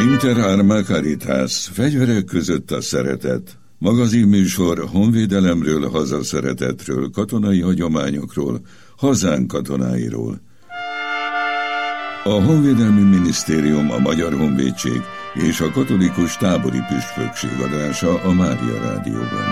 Inter Arma Caritas, fegyverek között a szeretet. Magazinműsor honvédelemről, hazaszeretetről, katonai hagyományokról, hazánk katonáiról. A Honvédelmi Minisztérium, a Magyar Honvédség és a Katolikus Tábori Püspökség adása a Mária Rádióban.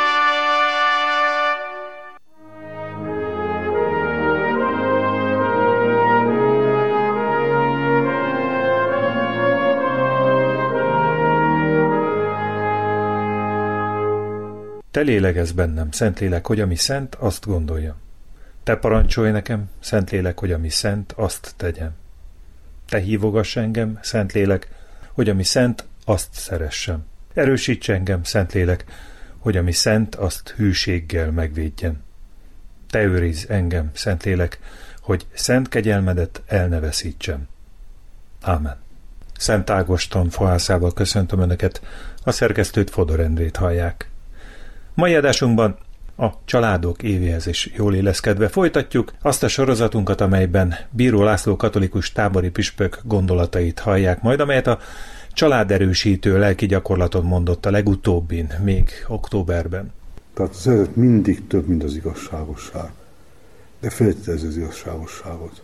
Te lélegezz bennem, Szentlélek, hogy ami szent, azt gondoljam. Te parancsolj nekem, Szentlélek, hogy ami szent, azt tegyem. Te hívogass engem, Szentlélek, hogy ami szent, azt szeressem. Erősíts engem, Szentlélek, hogy ami szent, azt hűséggel megvédjen. Te őrizz engem, Szentlélek, hogy szent kegyelmedet el ne veszítsem. Ámen. Szent Ágoston fohászával köszöntöm Önöket, a szerkesztőt, Fodor Endrét hallják. Mai adásunkban a családok évéhez is jól illeszkedve folytatjuk azt a sorozatunkat, amelyben Bíró László katolikus tábori püspök gondolatait hallják majd, amelyet a családerősítő lelki gyakorlaton mondott a legutóbbin, még októberben. Tehát az szeretet mindig több, mint az igazságosság. De feltételezi az igazságosságot.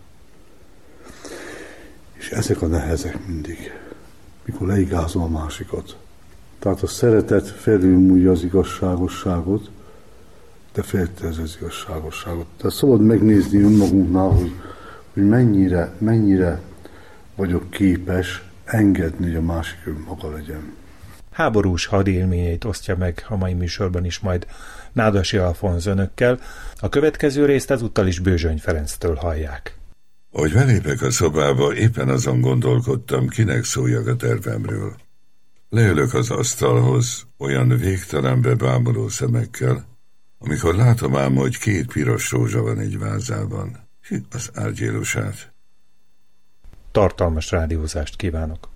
És ezek a nehezek mindig, mikor leigázol a másikat. Tehát a szeretet felülmúlja az igazságosságot, de feltételezi az igazságosságot. Tehát szabad megnézni önmagunknál, hogy mennyire vagyok képes engedni, hogy a másik önmaga legyen. Háborús hadélményeit osztja meg a mai műsorban is majd Nádasi Alfonz Önökkel. A következő részt ezúttal is Bőzsöny Ferenctől hallják. Ahogy belépek a szobába, éppen azon gondolkodtam, kinek szóljak a tervemről. Leülök az asztalhoz, olyan végtelenbe bámuló szemekkel, amikor látom ám, hogy 2 piros rózsa van egy vázában. Az árgyélusát. Tartalmas rádiózást kívánok!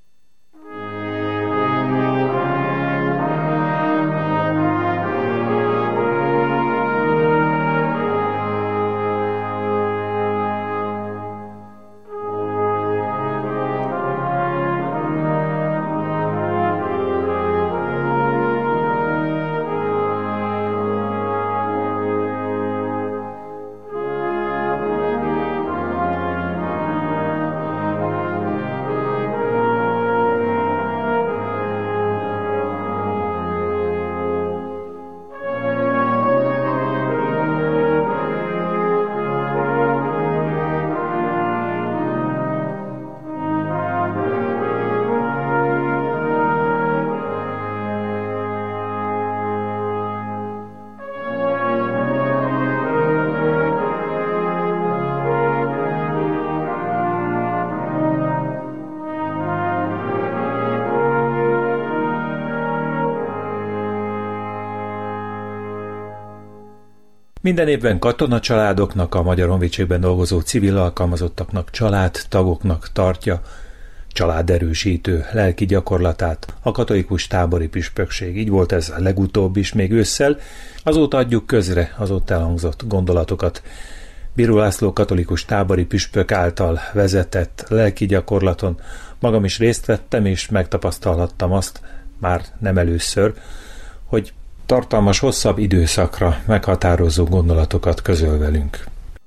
Minden évben katonacsaládoknak, a Magyar Honvédségben dolgozó civil alkalmazottaknak, családtagoknak tartja családerősítő lelki gyakorlatát a katolikus tábori püspökség. Így volt ez a legutóbb is, még ősszel. Azóta adjuk közre az ott elhangzott gondolatokat. Bíró László katolikus tábori püspök által vezetett lelki gyakorlaton magam is részt vettem, és megtapasztalhattam azt, már nem először, hogy tartalmas, hosszabb időszakra meghatározó gondolatokat közöl velünk.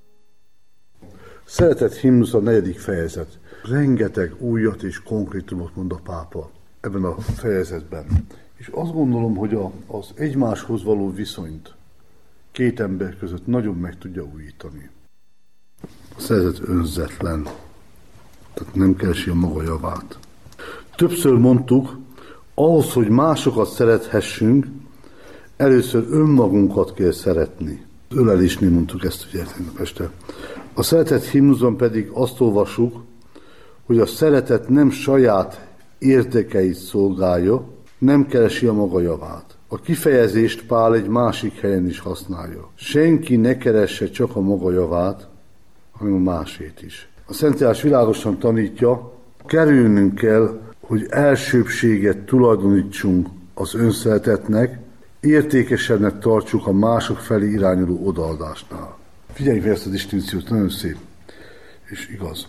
Szeretett himnusz a 4. fejezet. Rengeteg újat és konkrétumot mond a pápa ebben a fejezetben. És azt gondolom, hogy az egymáshoz való viszonyt 2 ember között nagyon meg tudja újítani. A szeretet önzetlen, tehát nem keresi a maga javát. Többször mondtuk, ahhoz, hogy másokat szerethessünk, először önmagunkat kell szeretni. Ölelésnél mondtuk ezt ugye tegnap este. A szeretet himnuszban pedig azt olvassuk, hogy a szeretet nem saját érdekeit szolgálja, nem keresi a maga javát. A kifejezést Pál egy másik helyen is használja. Senki ne keresse csak a maga javát, hanem a másét is. A Szentírás világosan tanítja, kerülnünk kell, hogy elsőbbséget tulajdonítsunk az önszeretetnek, értékesebbnek tartsuk a mások felé irányuló odaadásnál. Figyeljük meg ezt a distinkciót, nagyon szép és igaz.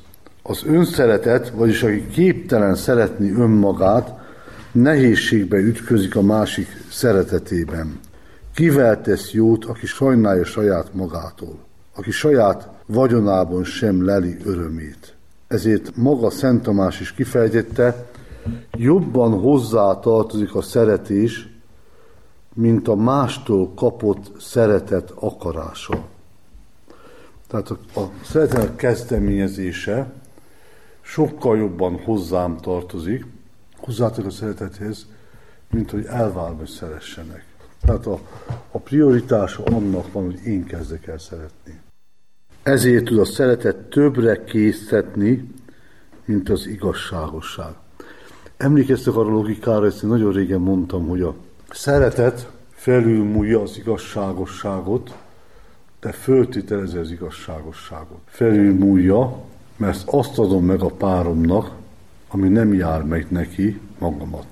Az önszeretet, vagyis aki képtelen szeretni önmagát, nehézségbe ütközik a másik szeretetében. Kivel tesz jót, aki sajnálja saját magától, aki saját vagyonában sem leli örömét. Ezért maga Szent Tamás is kifejtette, jobban hozzá tartozik a szeretés, mint a mástól kapott szeretet akarása. Tehát a szeretet kezdeményezése sokkal jobban hozzám tartozik, hozzátok a szeretethez, mint hogy elvárva, hogy szeressenek. Tehát a prioritása annak van, hogy én kezdek el szeretni. Ezért tud a szeretet többre késztetni, mint az igazságosság. Emlékeztek arra a logikára, ezt én nagyon régen mondtam, hogy a szeretet felülmúlja az igazságosságot, de föltételezi az igazságosságot. Felülmúlja, mert azt adom meg a páromnak, ami nem jár meg neki, magamat.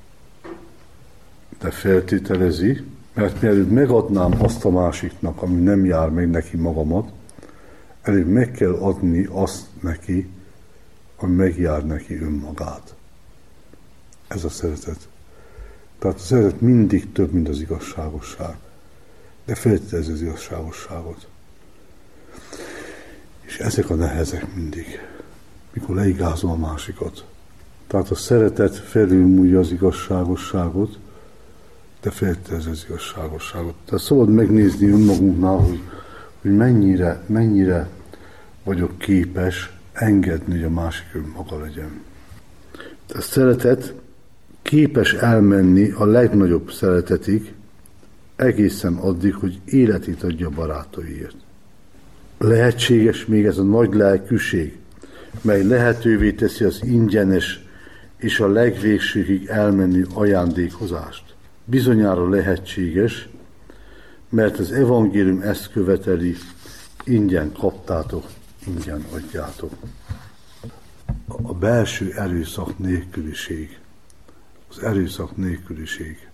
De feltételezi, mert mielőtt megadnám azt a másiknak, ami nem jár meg neki, magamat, előbb meg kell adni azt neki, ami megjár neki önmagát. Ez a szeretet. Tehát a szeretet mindig több, mint az igazságosság. De feltételezi az igazságosságot. És ezek a nehezek mindig, mikor leigázol a másikat. Tehát a szeretet felülmúlja az igazságosságot, de feltételezi az igazságosságot. Tehát szabad megnézni önmagunknál, hogy mennyire vagyok képes engedni, hogy a másik önmaga legyen. A szeretet képes elmenni a legnagyobb szeretetig, egészen addig, hogy életét adja barátaiért. Lehetséges még ez a nagy lelkűség, mely lehetővé teszi az ingyenes és a legvégsőkig elmenő ajándékozást. Bizonyára lehetséges, mert az evangélium ezt követeli, ingyen kaptátok, ingyen adjátok. A belső erőszak nélküliség. Az erőszak nélküliség.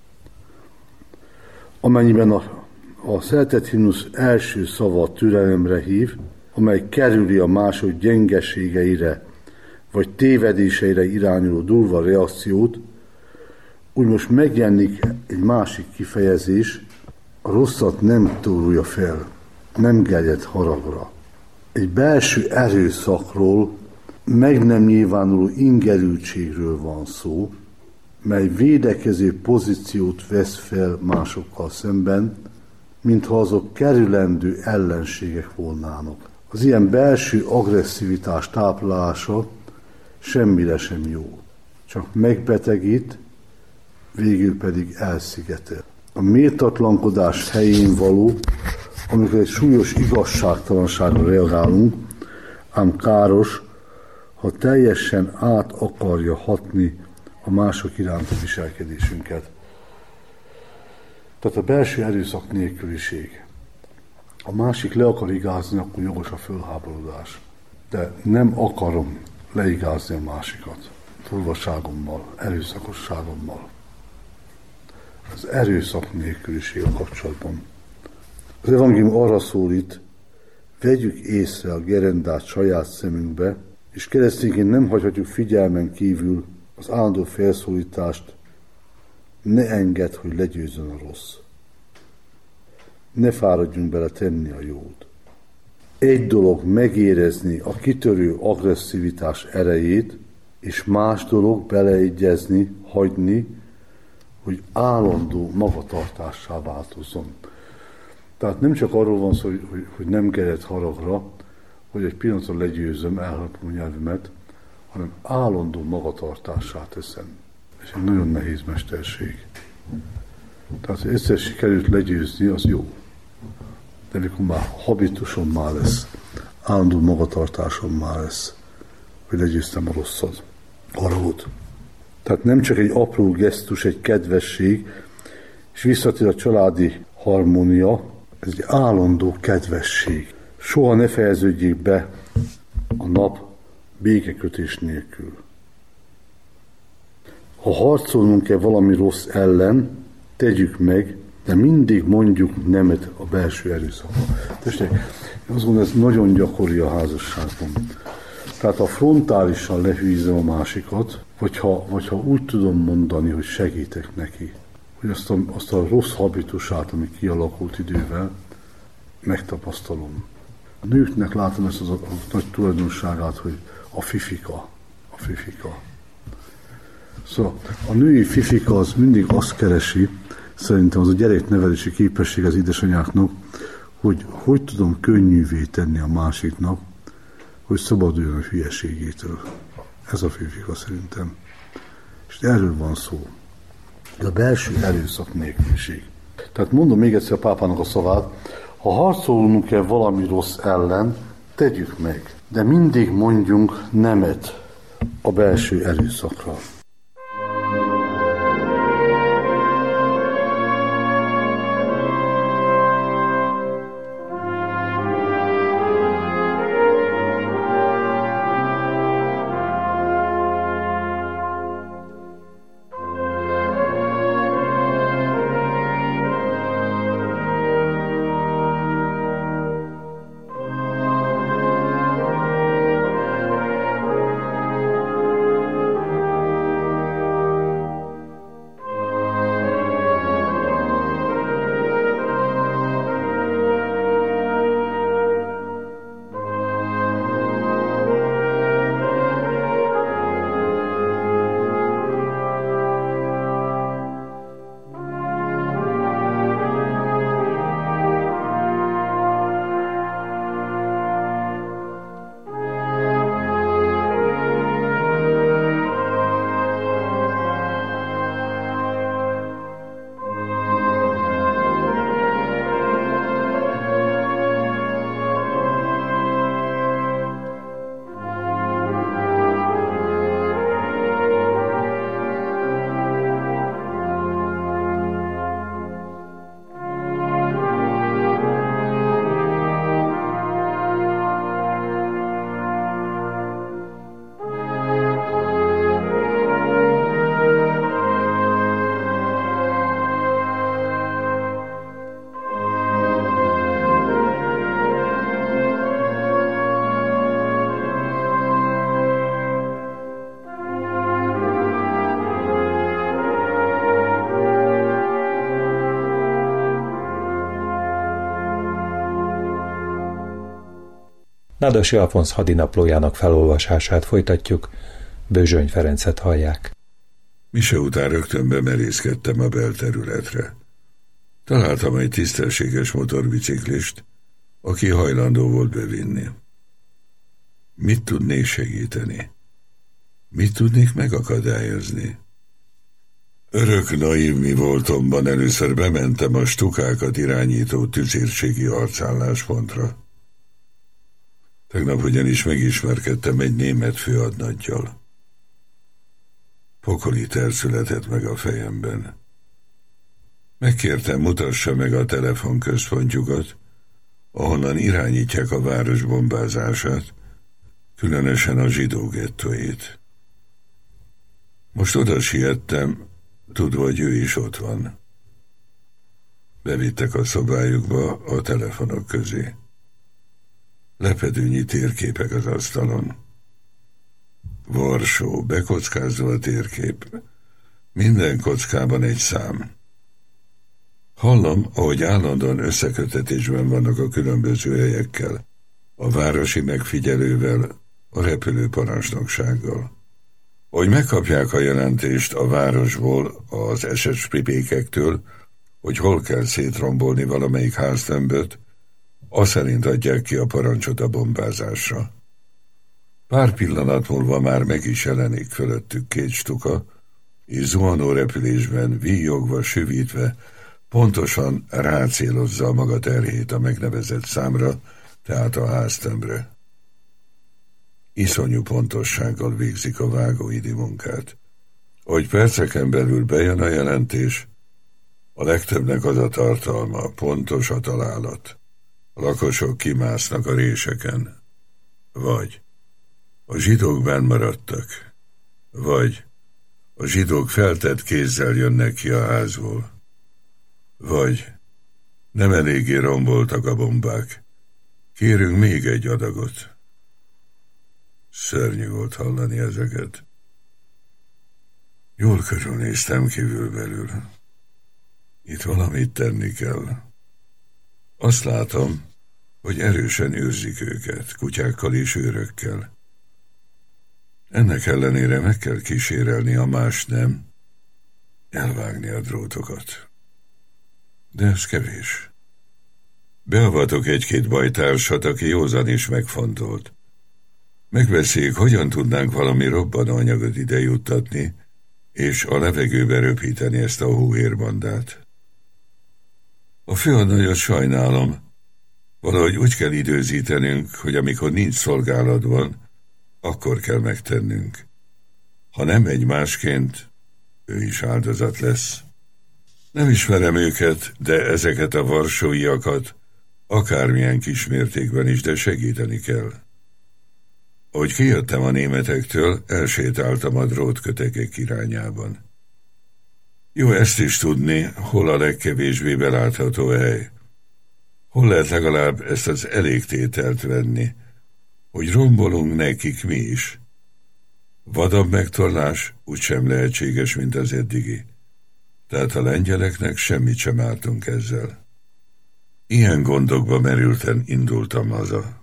Amennyiben a szeretet himnusz első szava türelemre hív, amely kerüli a mások gyengeségeire vagy tévedéseire irányuló durva reakciót, úgy most megjelenik egy másik kifejezés, a rosszat nem tórulja fel, nem gerjed haragra. Egy belső erőszakról, meg nem nyilvánuló ingerültségről van szó, mely védekező pozíciót vesz fel másokkal szemben, mintha azok kerülendő ellenségek volnának. Az ilyen belső agresszivitás táplálása semmire sem jó, csak megbetegít, végül pedig elszigetel. A méltatlankodás helyén való, amikor egy súlyos igazságtalanságra reagálunk, ám káros, ha teljesen át akarja hatni a mások iránti viselkedésünket. Tehát a belső erőszak nélküliség. A másik le akar igázni, akkor jogos a fölháborodás. De nem akarom leigázni a másikat. Durvaságommal, erőszakosságommal. Az erőszak nélküliség a kapcsolatban. Az evangélium arra szólít, vegyük észre a gerendát saját szemünkbe, és keresztényként nem hagyhatjuk figyelmen kívül az állandó felszólítást, ne engedd, hogy legyőzzön a rossz. Ne fáradjunk bele tenni a jót. Egy dolog megérezni a kitörő agresszivitás erejét, és más dolog beleegyezni, hagyni, hogy állandó magatartássá változzon. Tehát nem csak arról van szó, hogy nem gered haragra, hogy egy pillanatra legyőzöm, elharapom a nyelvemet, hanem állandó magatartássá teszem. Ez egy nagyon nehéz mesterség. Tehát, hogy egyszer sikerült legyőzni, az jó. De mikor már habitusom már lesz, állandó magatartásom már lesz, hogy legyőztem a rosszat, a haragot. Tehát nem csak egy apró gesztus, egy kedvesség, és visszatér a családi harmónia, ez egy állandó kedvesség. Soha ne fejeződjék be a nap békekötés nélkül. Ha harcolnunk kell valami rossz ellen, tegyük meg, de mindig mondjuk nemet a belső erőszakra. Tessék, azt gondolom, ez nagyon gyakori a házasságban. Tehát a frontálisan lehűzöm a másikat, vagy ha úgy tudom mondani, hogy segítek neki, hogy azt a rossz habitusát, ami kialakult idővel, megtapasztalom. A nőknek látom ezt a nagy tulajdonságát, hogy a fifika. Szóval a női fifika az mindig azt keresi, szerintem az a gyereknevelési képesség az édesanyáknak, hogy tudom könnyűvé tenni a másiknak, hogy szabaduljon a hülyeségétől. Ez a fifika szerintem. És erről van szó. Ez a belső erőszak nélküliség. Tehát mondom még egyszer a pápának a szavát, ha harcolnunk kell valami rossz ellen, tegyük meg, de mindig mondjunk nemet a belső erőszakra. Nádasi Alfonz hadinaplójának felolvasását folytatjuk, Bőzsöny Ferencet hallják. Mise után rögtön bemerészkedtem a belterületre. Találtam egy tisztességes motorbiciklist, aki hajlandó volt bevinni. Mit tudnék segíteni? Mit tudnék megakadályozni? Örök naív mi voltomban először bementem a stukákat irányító tüzérségi arcálláspontra. Tegnap ugyanis megismerkedtem egy német főadnaggyal. Pokoli terv született meg a fejemben. Megkértem, mutassa meg a telefonközpontjukat, ahonnan irányítják a város bombázását, különösen a zsidó gettóit. Most oda siettem, tudva, hogy ő is ott van. Bevittek a szobájukba a telefonok közé. Lepedőnyi térképek az asztalon. Varsó, bekockázva a térkép. Minden kockában egy szám. Hallom, ahogy állandóan összekötetésben vannak a különböző helyekkel, a városi megfigyelővel, a repülőparancsnoksággal. Hogy megkapják a jelentést a városból, az SS pripékektől, hogy hol kell szétrombolni valamelyik háztömböt, azt szerint adják ki a parancsot a bombázásra. Pár pillanat múlva már meg is jelenik fölöttük két stuka, és zuhanó repülésben, víjogva, süvítve, pontosan rácélozza a maga terhét a megnevezett számra, tehát a háztömbre. Iszonyú pontossággal végzik a vágóidi munkát. Hogy perceken belül bejön a jelentés, a legtöbbnek az a tartalma, pontos a találat. A lakosok kimásznak a réseken. Vagy a zsidók benn maradtak. Vagy a zsidók feltett kézzel jönnek ki a házból. Vagy nem eléggé romboltak a bombák. Kérünk még egy adagot. Szörnyű volt hallani ezeket. Jól körülnéztem kívülbelül. Itt valamit tenni kell. Azt látom, hogy erősen őrzik őket, kutyákkal és őrökkel. Ennek ellenére meg kell kísérelni, a más nem, elvágni a drótokat. De ez kevés. Beavatok egy-két bajtársat, aki józan is megfontolt. Megbeszéljük, hogyan tudnánk valami robbanóanyagot ide juttatni, és a levegőbe röpíteni ezt a hóhérbandát. A főadnagyot sajnálom, valahogy úgy kell időzítenünk, hogy amikor nincs szolgálatban, akkor kell megtennünk. Ha nem megy másként, ő is áldozat lesz. Nem ismerem őket, de ezeket a varsóiakat akármilyen kismértékben is, de segíteni kell. Ahogy kijöttem a németektől, elsétáltam a drótkötekek irányában. Jó ezt is tudni, hol a legkevésbé belátható hely. Hol lehet legalább ezt az elégtételt venni, hogy rombolunk nekik mi is. Vadabb megtorlás úgysem lehetséges, mint az eddigi. Tehát a lengyeleknek semmit sem ártunk ezzel. Ilyen gondokba merülten indultam haza.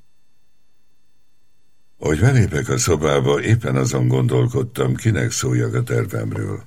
Ahogy belépek a szobába, éppen azon gondolkodtam, kinek szóljak a tervemről.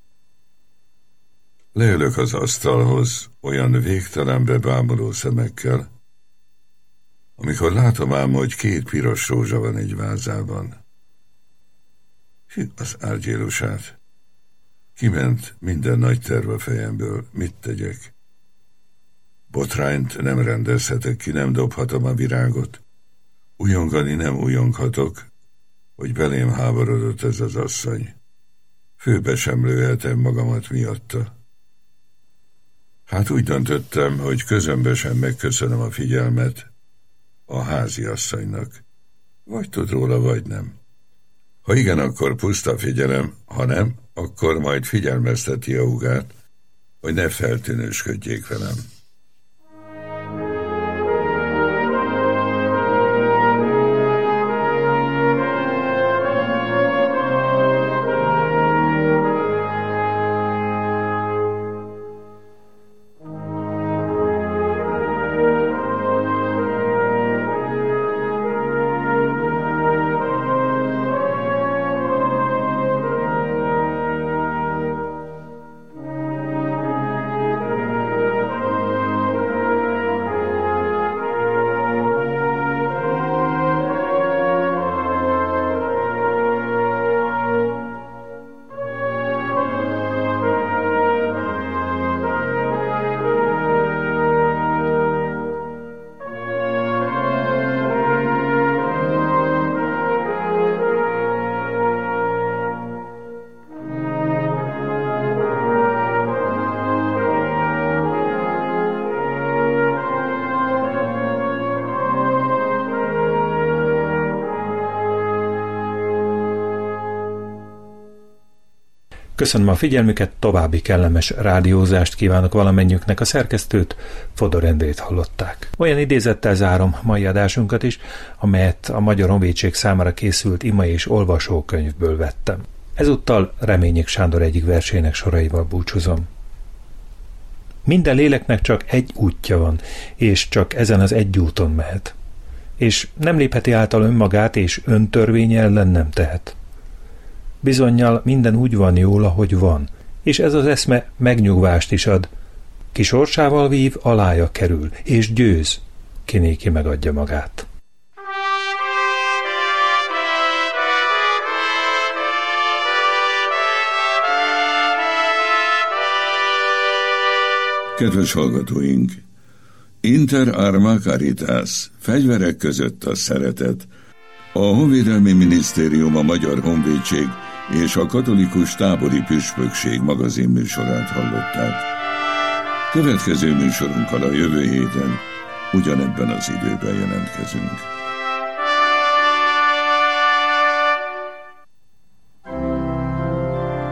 Leülök az asztalhoz, olyan végtelenbe bámuló szemekkel, amikor látom ám, hogy 2 piros rózsa van egy vázában. Hű, az árgyélusát. Kiment minden nagy terv a fejemből, mit tegyek? Botrányt nem rendezhetek ki, nem dobhatom a virágot. Ujjongani nem ujjonghatok, hogy belém háborodott ez az asszony. Főbe sem lőhetem magamat miatta. Hát úgy döntöttem, hogy közömbösen megköszönöm a figyelmet a háziasszonynak. Vagy tud róla, vagy nem. Ha igen, akkor puszta figyelem, ha nem, akkor majd figyelmezteti a húgát, hogy ne feltűnősködjék velem. Köszönöm a figyelmüket, további kellemes rádiózást kívánok valamennyiüknek, a szerkesztőt, Fodor Endrét hallották. Olyan idézettel zárom mai adásunkat is, amelyet a Magyar Honvédség számára készült ima és olvasókönyvből vettem. Ezúttal Reményik Sándor egyik versének soraival búcsúzom. Minden léleknek csak egy útja van, és csak ezen az egy úton mehet. És nem lépheti által önmagát, és öntörvény ellen nem tehet. Bizonnyal minden úgy van jól, ahogy van, és ez az eszme megnyugvást is ad. Ki sorsával vív, alája kerül, és győz, kinéki megadja magát. Kedves hallgatóink! Inter arma caritas, fegyverek között a szeretet. A Honvédelmi Minisztérium, a Magyar Honvédség és a Katolikus Tábori Püspökség magazinműsorát hallották. Következő műsorunkkal a jövő héten ugyanebben az időben jelentkezünk.